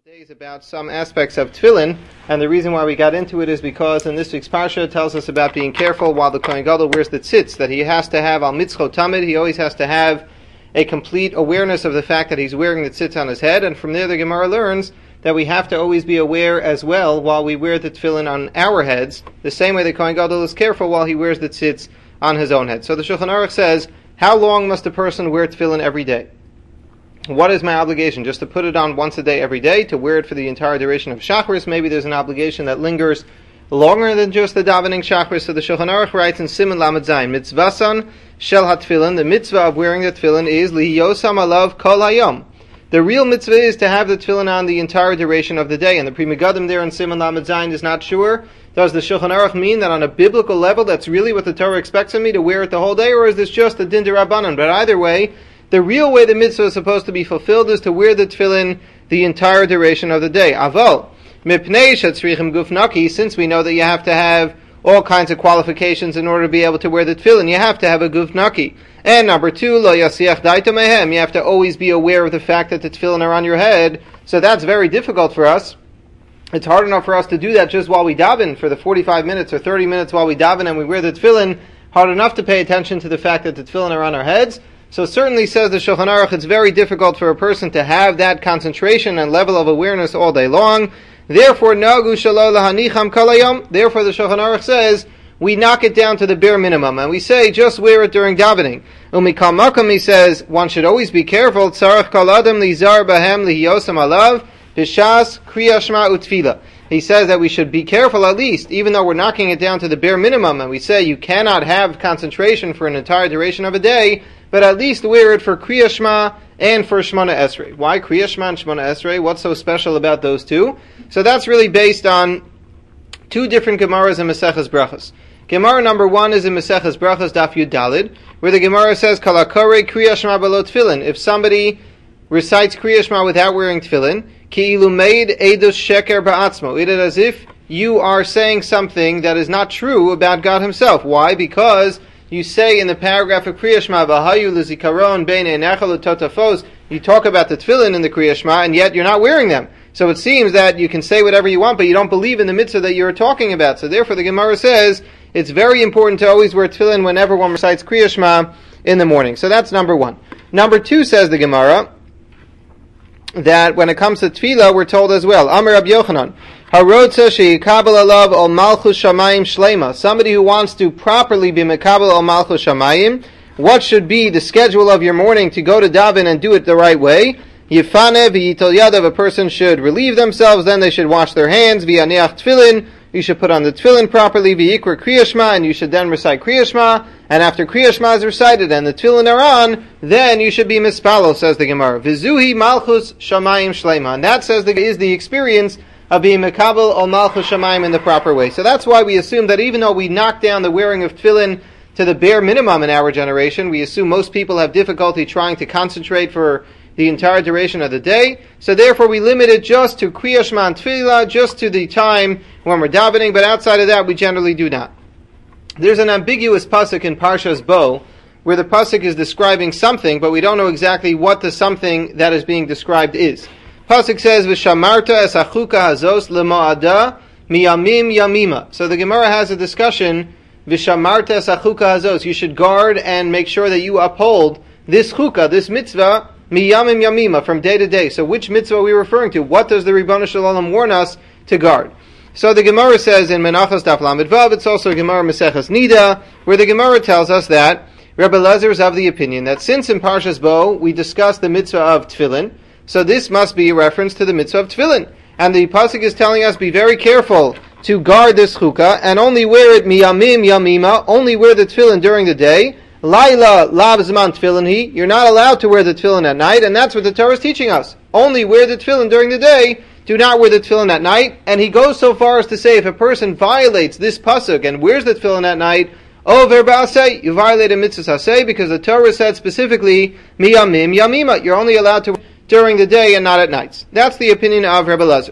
Days about some aspects of tefillin, and the reason why we got into it is because in this week's parsha it tells us about being careful while the Kohen Gadol wears the tzitz, that he has to have al mitzcho tamid, he always has to have a complete awareness of the fact that he's wearing the tzitz on his head, and from there the Gemara learns that we have to always be aware as well while we wear the tefillin on our heads, the same way the Kohen Gadol is careful while he wears the tzitz on his own head. So the Shulchan Aruch says, how long must a person wear tefillin every day? What is my obligation? Just to put it on once a day every day, to wear it for the entire duration of Shachris? Maybe there's an obligation that lingers longer than just the davening Shachris. So the Shulchan Aruch writes in Siman Lamed Zayin, Mitzvasan shel ha-tefillin, the mitzvah of wearing the tefillin is lihiyosam alav kol hayom. The real mitzvah is to have the tefillin on the entire duration of the day. And the Pri Megadim there in Siman Lamed Zayin is not sure. Does the Shulchan Aruch mean that on a biblical level that's really what the Torah expects of me, to wear it the whole day, or is this just a din d'Rabbanan? But either way, the real way the mitzvah is supposed to be fulfilled is to wear the tefillin the entire duration of the day. Aval, mipnei shetzrichim guf naki, since we know that you have to have all kinds of qualifications in order to be able to wear the tefillin, you have to have a guf naki. And number two, lo yasiach daito mehem, you have to always be aware of the fact that the tefillin are on your head. So that's very difficult for us. It's hard enough for us to do that just while we daven, for the 45 minutes or 30 minutes while we daven and we wear the tefillin, hard enough to pay attention to the fact that the tefillin are on our heads. So certainly, says the Shulchan Aruch, it's very difficult for a person to have that concentration and level of awareness all day long. Therefore, nagu shelo lahanicham kol hayom. Therefore, the Shulchan Aruch says, we knock it down to the bare minimum, and we say, just wear it during davening. Umikal makom, he says, one should always be careful. Tzarech kol adam lizar bahem lihiyosam alav, b'shas kriya shema utfila. He says that we should be careful at least, even though we're knocking it down to the bare minimum, and we say you cannot have concentration for an entire duration of a day, but at least wear it for Kriya Shema and for Shemona Esrei. Why Kriya Shema and Shemona Esrei? What's so special about those two? So that's really based on two different Gemaras in Maseches Brachos. Gemara number one is in Maseches Brachos Daf Yud Dalid, where the Gemara says, Kalakore Kriya Shema belo tefillin. If somebody recites Kriya Shema without wearing tefillin, Ki'ilu meid edus sheker ba'atzmo. It is as if you are saying something that is not true about God Himself. Why? Because you say in the paragraph of Kriya Shema, V'hayu l'zikaron bein einecha l'totafos, you talk about the tefillin in the Kriya Shema, and yet you're not wearing them. So it seems that you can say whatever you want, but you don't believe in the mitzvah that you're talking about. So therefore the Gemara says, it's very important to always wear tefillin whenever one recites Kriya Shema in the morning. So that's number one. Number two, says the Gemara, that when it comes to tefillah, we're told as well, Amar Rabbi Yochanan, Harotza she'yikabel alav ol malchus shamayim shlema. Somebody who wants to properly be mekabel ol malchus shamayim, what should be the schedule of your morning to go to daven and do it the right way? Yifane v'yitel yadav, a person should relieve themselves, then they should wash their hands, v'yaneach tefillin, you should put on the tefillin properly, v'yikra kriya shema, and you should then recite kriya shema, and after kriya shema is recited and the tefillin are on, then you should be mispalo, says the Gemara. V'zuhi malchus shamayim shlema, and that says is the experience of being mekabel ol malchus shamayim in the proper way. So that's why we assume that even though we knock down the wearing of tefillin to the bare minimum in our generation, we assume most people have difficulty trying to concentrate for the entire duration of the day. So therefore we limit it just to Kriya Shema and Tefillah, just to the time when we're davening, but outside of that we generally do not. There's an ambiguous pasuk in Parshas Bo, where the pasuk is describing something, but we don't know exactly what the something that is being described is. Pasuk says, V'shamarta es achuka hazos lemo'ada miyamim yamima. So the Gemara has a discussion, V'shamarta es achuka hazos. You should guard and make sure that you uphold this chukah, this mitzvah, miyamim yamima, from day to day. So which mitzvah are we referring to? What does the Ribono Shel Olam warn us to guard? So the Gemara says in Menachos Daf Lamed Vav, it's also a Gemara Maseches Nida, where the Gemara tells us that Rebbe Lezer is of the opinion that since in Parshas Bo we discussed the mitzvah of tefillin, so this must be a reference to the mitzvah of tefillin. And the pasuk is telling us, be very careful to guard this chukah, and only wear it miyamim yamima, only wear the tefillin during the day. Laila lav zman tefillin hi, you're not allowed to wear the tefillin at night, and that's what the Torah is teaching us. Only wear the tefillin during the day, do not wear the tefillin at night. And he goes so far as to say, if a person violates this pasuk and wears the tefillin at night, over ba'aseh, you violate a mitzvah aseh, because the Torah said specifically, miyamim yamima, you're only allowed to during the day and not at nights. That's the opinion of Rebbe Lezer.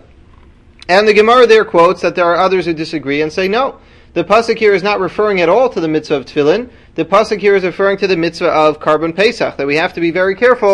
And the Gemara there quotes that there are others who disagree and say no. The pasuk here is not referring at all to the mitzvah of tefillin. The pasuk here is referring to the mitzvah of Karban Pesach, that we have to be very careful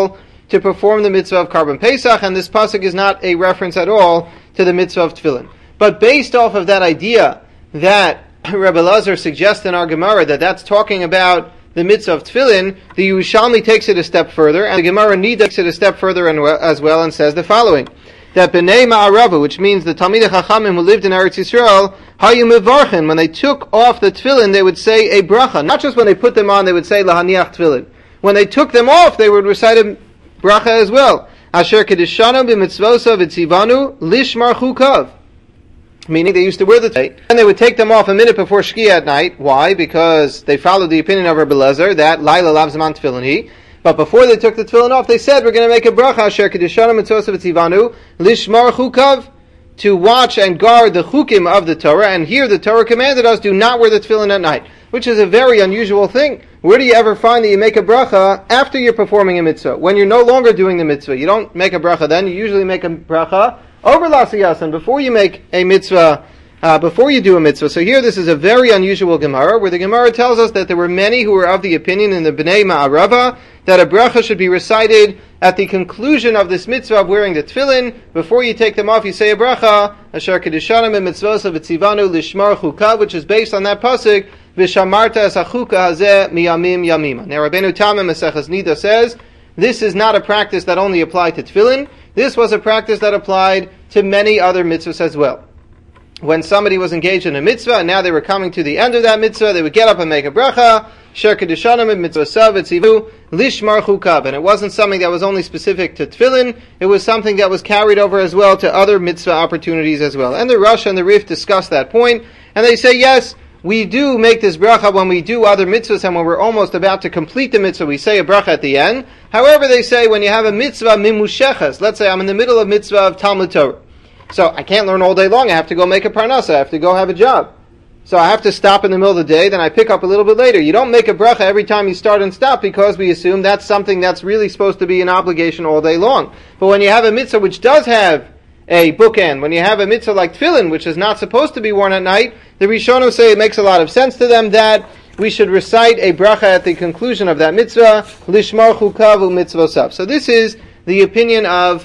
to perform the mitzvah of Karban Pesach, and this pasuk is not a reference at all to the mitzvah of tefillin. But based off of that idea that Rebbe Lazar suggests in our Gemara that that's talking about the mitzvah of tefillin, the Yerushalmi takes it a step further, and the Gemara Nida takes it a step further as well, and says the following: that B'nai Ma'arava, which means the Talmidei Chachamim who lived in Eretz Yisrael, Hayu Mevarchen, when they took off the tefillin, they would say a bracha. Not just when they put them on, they would say Lahaniach tefillin. When they took them off, they would recite a bracha as well. Asher Kedishanu b'mitzvosa v'tzivanu lishmar chukav. Meaning they used to wear the tefillin, and they would take them off a minute before Shkia at night. Why? Because they followed the opinion of Rebbe Lezer that Laila lav zaman tefillin hi. But before they took the tefillin off, they said, we're going to make a bracha, Asher Kedishanu mitzvosa v'tzivanu lishmar chukav, to watch and guard the chukim of the Torah. And here the Torah commanded us, do not wear the tefillin at night, which is a very unusual thing. Where do you ever find that you make a bracha after you're performing a mitzvah? When you're no longer doing the mitzvah. You don't make a bracha then, you usually make a bracha over Lasiyasan, before you make a mitzvah, before you do a mitzvah. So here this is a very unusual Gemara, where the Gemara tells us that there were many who were of the opinion in the B'nai Ma'arava that a bracha should be recited at the conclusion of this mitzvah of wearing the tefillin. Before you take them off, you say a bracha, Asher Kedishanim mitzvosa v'tzivanu lishmar chukav, which is based on that pasuk, V'shamarta es hachuka hazeh miyamim yamima. Now Rabbeinu Tam in Maseches Nida says, this is not a practice that only applied to tefillin. This was a practice that applied to many other mitzvahs as well. When somebody was engaged in a mitzvah, and now they were coming to the end of that mitzvah, they would get up and make a bracha, Sher Kedishanim mitzvah v'tzivu lishmar chukav. And it wasn't something that was only specific to tefillin, it was something that was carried over as well to other mitzvah opportunities as well. And the Rosh and the Rif discuss that point, and they say, yes, we do make this bracha when we do other mitzvahs, and when we're almost about to complete the mitzvah, we say a bracha at the end. However, they say when you have a mitzvah mimusheches, let's say I'm in the middle of mitzvah of Talmud Torah, so I can't learn all day long, I have to go make a parnasa, I have to go have a job. So I have to stop in the middle of the day, then I pick up a little bit later. You don't make a bracha every time you start and stop, because we assume that's something that's really supposed to be an obligation all day long. But when you have a mitzvah which does have a bookend, when you have a mitzvah like tefillin, which is not supposed to be worn at night, the Rishonim say it makes a lot of sense to them that we should recite a bracha at the conclusion of that mitzvah, lishmar chukav u'mitzvosav. So this is the opinion of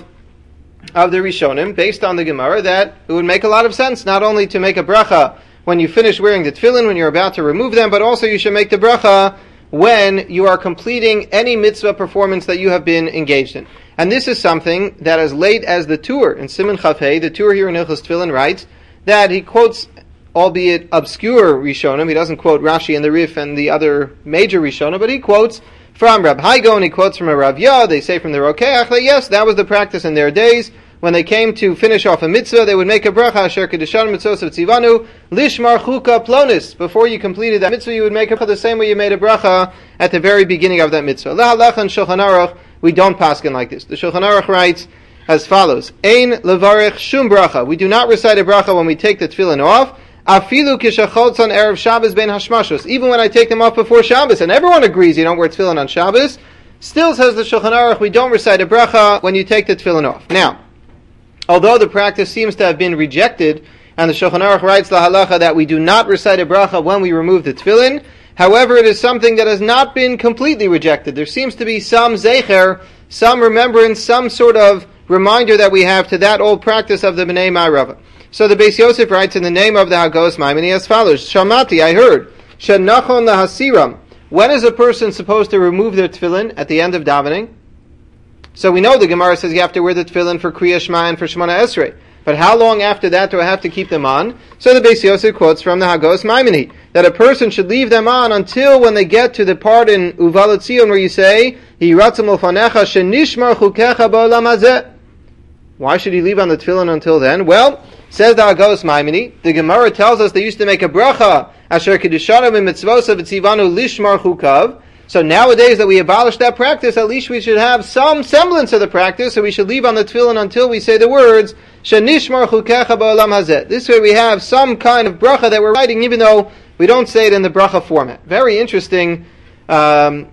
the Rishonim, based on the Gemara, that it would make a lot of sense not only to make a bracha when you finish wearing the tefillin, when you're about to remove them, but also you should make the bracha when you are completing any mitzvah performance that you have been engaged in. And this is something that as late as the Tur in Siman Chaf Hei, the Tur here in Hilchos Tefillin writes that he quotes, albeit obscure Rishonim, he doesn't quote Rashi and the Rif and the other major Rishonim, but he quotes from Rab Haigo and he quotes from a Rav Yah, they say from the Rokeach, that yes, that was the practice in their days. When they came to finish off a mitzvah, they would make a bracha, Asher Kedishan mitzvos v'tzivanu, lishmar chuka plonis. Before you completed that mitzvah, you would make a bracha the same way you made a bracha at the very beginning of that mitzvah. Lahalach and Shulchan Aruch, we don't paskin like this. The Shulchan Aruch writes as follows: Ein levarich shum bracha. We do not recite a bracha when we take the tefillin off. Afilu kishachotz on erev Shabbos ben hashmashos. Even when I take them off before Shabbos, and everyone agrees you don't wear tefillin on Shabbos, still says the Shulchan Aruch, we don't recite a bracha when you take the tefillin off. Now, although the practice seems to have been rejected, and the Shulchan Aruch writes la halacha that we do not recite a bracha when we remove the tefillin, however, it is something that has not been completely rejected. There seems to be some zecher, some remembrance, some sort of reminder that we have to that old practice of the B'nai Ma'arava. So the Beis Yosef writes in the name of the Hagos Maimoni as follows: Shamati, I heard, Shenachon lahasiram. When is a person supposed to remove their tefillin? At the end of davening. So we know the Gemara says you have to wear the tefillin for Kriya Shema and for Shemona Esrei. But how long after that do I have to keep them on? So the Beis Yosef quotes from the Hagos Maimoni that a person should leave them on until when they get to the part in Uvalat Zion where you say, Yiratzim Ulfanecha Shenishmar Chukecha Ba'olam Hazeh. Why should he leave on the tefillin until then? Well, says the Hagos Maimoni, the Gemara tells us they used to make a bracha, Asher Kedishanu mitzvosa v'tzivanu lishmar chukav. So nowadays that we abolish that practice, at least we should have some semblance of the practice, so we should leave on the tefillin until we say the words, Shenishmar chukecha ba'olam hazeh. This way we have some kind of bracha that we're writing, even though we don't say it in the bracha format. Very interesting idea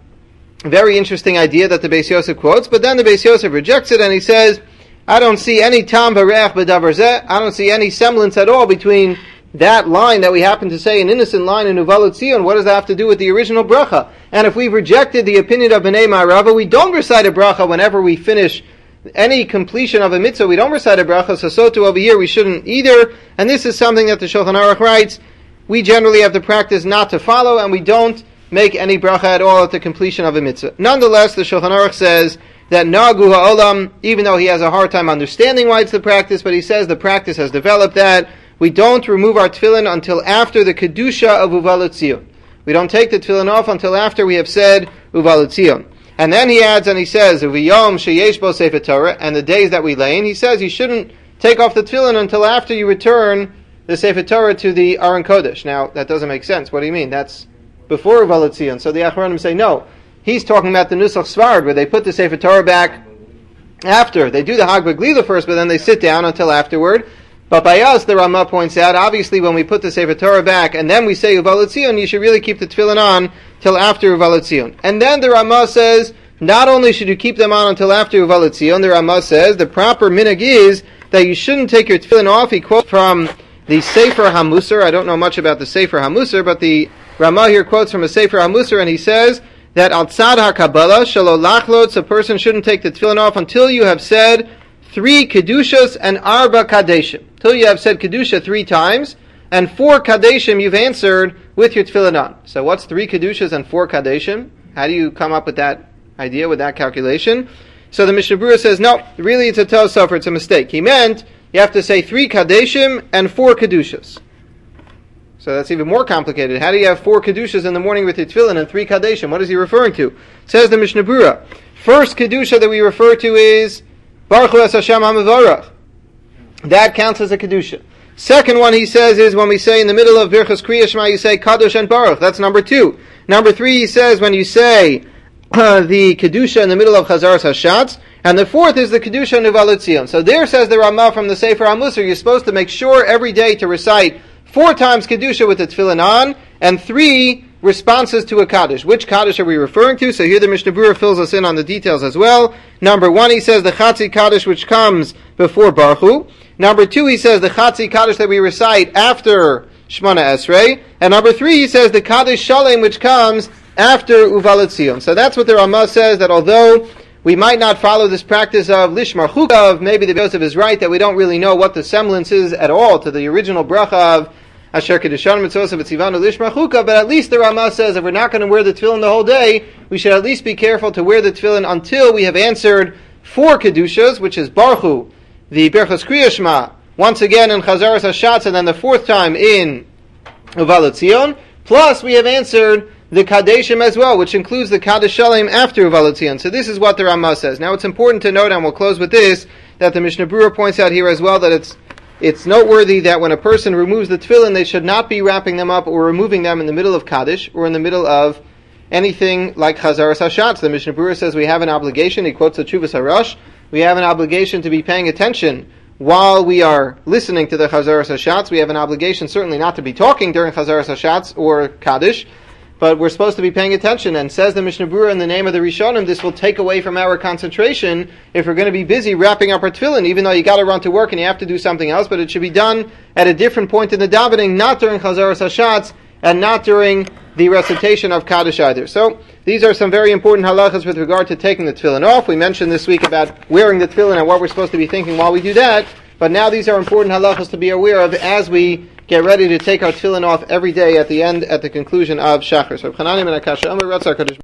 that the Beis Yosef quotes, but then the Beis Yosef rejects it and he says, I don't see any tam v'reach b'davar zeh. I don't see any semblance at all between that line that we happen to say, an innocent line in Uvalut Zion, what does that have to do with the original bracha? And if we've rejected the opinion of Bnei Ma'arava, we don't recite a bracha whenever we finish any completion of a mitzvah, we don't recite a bracha, so too over here we shouldn't either. And this is something that the Shulchan Aruch writes, we generally have the practice not to follow, and we don't make any bracha at all at the completion of a mitzvah. Nonetheless, the Shulchan Aruch says that Nagu Ha'olam, even though he has a hard time understanding why it's the practice, but he says the practice has developed that we don't remove our tefillin until after the Kedusha of Uvalut Zion. We don't take the tefillin off until after we have said Uvalut Zion. And then he adds and he says, Uviyom sheyesh bo sefer Torah, and the days that we lay in, he says you shouldn't take off the tefillin until after you return the sefer Torah to the Aron Kodesh. Now, that doesn't make sense. What do you mean? That's before Uvalut Zion. So the Achronim say, no. He's talking about the Nusach Svard, where they put the sefer Torah back after. They do the Hag B'Glila first, but then they sit down until afterward. But by us, the Ramah points out, obviously when we put the Sefer Torah back and then we say Uvalut Zion, you should really keep the tefillin on till after Uvalut Zion. And then the Ramah says, not only should you keep them on until after Uvalut Zion, the Ramah says, the proper minhag is that you shouldn't take your tefillin off. He quotes from the Sefer HaMusar. I don't know much about the Sefer HaMusar, but the Ramah here quotes from a Sefer HaMusar, and he says that al tzad HaKabbalah shelo lachlotz, a person shouldn't take the tefillin off until you have said 3 Kedushas and Arba Kadeshim. Till you have said Kedusha 3 times, and 4 Kadeshim you've answered with your tefillin on. So what's 3 Kedushas and 4 Kadeshim? How do you come up with that idea, with that calculation? So the Mishnah Berurah says, no, really it's a Tosafot, it's a mistake. He meant you have to say 3 Kadeshim and 4 Kedushas. So that's even more complicated. How do you have 4 Kedushas in the morning with your tefillin and 3 Kadeshim? What is he referring to? Says the Mishnah Berurah, first Kedusha that we refer to is Baruch Hu Es Hashem HaMevorach. That counts as a Kedusha. Second one he says is when we say in the middle of Birchas Kriya Shema, you say Kadosh and Baruch. That's number 2. Number 3 he says when you say the Kedusha in the middle of Chazaras Hashatz. And the 4th is the Kedusha in Uvalut Zion. So there says the Ramah from the Sefer HaMusar, you're supposed to make sure every day to recite 4 times Kedusha with the tefillin on, and 3 responses to a Kaddish. Which Kaddish are we referring to? So here the Mishnah Berurah fills us in on the details as well. Number 1 he says the Chatzi Kaddish which comes before Baruch Hu. Number 2 he says the Chatzi Kaddish that we recite after Shemona Esrei. And number 3 he says the Kaddish Shalem which comes after Uvalut Zion. So that's what the Ramah says, that although we might not follow this practice of Lishmar Chukav, maybe the Yosef is right that we don't really know what the semblance is at all to the original bracha of Asher Kedushan Mitzvos V'Tzivanu Lishmar Chukav, but at least the Ramah says if we're not going to wear the tefillin the whole day, we should at least be careful to wear the tefillin until we have answered 4 Kedushas, which is Baruch Hu, the Birchas Kriya Shema, once again in Chazaras Hashatz, and then the 4th time in Uvalut Zion, plus we have answered the Kadeshim as well, which includes the Kaddish Shalem after Uvalut Zion. So this is what the Ramah says. Now it's important to note, and we'll close with this, that the Mishnah Berurah points out here as well that it's noteworthy that when a person removes the tefillin, they should not be wrapping them up or removing them in the middle of Kaddish or in the middle of anything like Chazaras Hashatz. The Mishnah Berurah says we have an obligation, he quotes the Tshuvas Harash, we have an obligation to be paying attention while we are listening to the Chazaras Hashatz. We have an obligation certainly not to be talking during Chazaras Hashatz or Kaddish, but we're supposed to be paying attention. And says the Mishnah Berurah in the name of the Rishonim, this will take away from our concentration if we're going to be busy wrapping up our tefillin, even though you got to run to work and you have to do something else, but it should be done at a different point in the davening, not during Chazaras Hashatz and not during the recitation of Kaddish either. So these are some very important halachas with regard to taking the tefillin off. We mentioned this week about wearing the tefillin and what we're supposed to be thinking while we do that, but now these are important halachas to be aware of as we get ready to take our tefillin off every day at the conclusion of Shachar. So